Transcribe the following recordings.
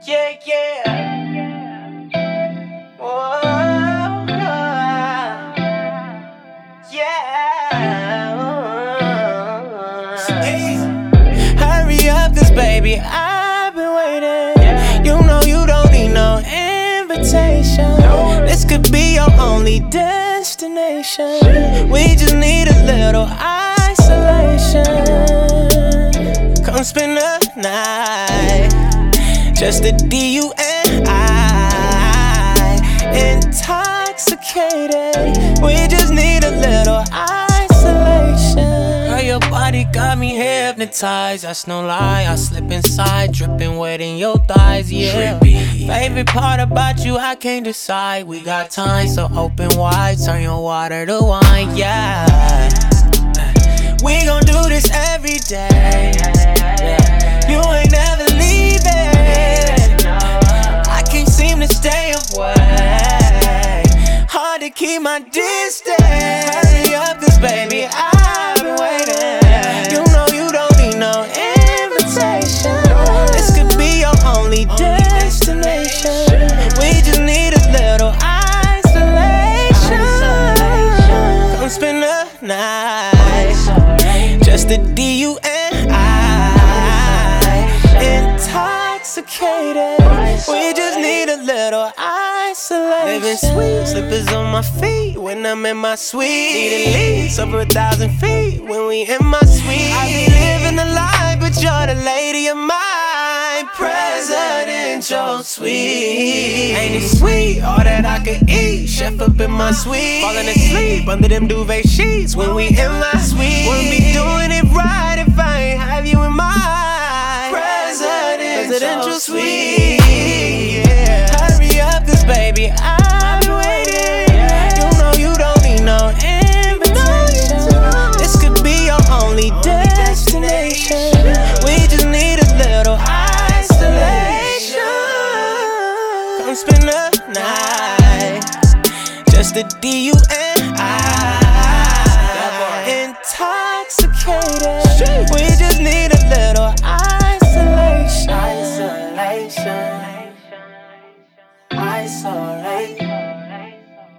Yeah, yeah. Whoa, yeah. Hey. Hurry up, 'cause baby, I've been waiting. You know you don't need no invitation. This could be your only destination. We just need a little isolation. Come spend the night, just the D, U, and I. Intoxicated, we just need a little isolation. Girl, your body got me hypnotized, that's no lie. I slip inside, dripping wet in your thighs, yeah. Favorite part about you, I can't decide. We got time, so open wide, turn your water to wine, yeah. We gon' do this every day, yeah. You ain't never leaving, I can't seem to stay away. Hard to keep my distance. Hurry up, 'cause baby, I've been waiting. You know you don't need no invitation. This could be your only destination. We just need a little isolation. Come spend the night, just the D, U, and I. Intoxicated, we just need a little isolation. Living sweet, slippers on my feet when I'm in my suite. Need at least over 1,000 feet when we in my suite. I be living a life, but you're the lady of my presidential suite. Ain't it sweet, all that I could eat? Chef up in my suite, falling asleep under them duvet sheets when we in my suite. Wouldn't be doing it right if I ain't have you in my presidential suite. Yeah. Hurry up, 'cause baby, I've been waiting. You know you don't need no invitation. This could be your only destination. We just need a little isolation. Come spend the night, just the D, U, and I. Intoxicated, we just need a little isolation.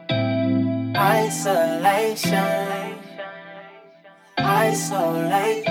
Isolation.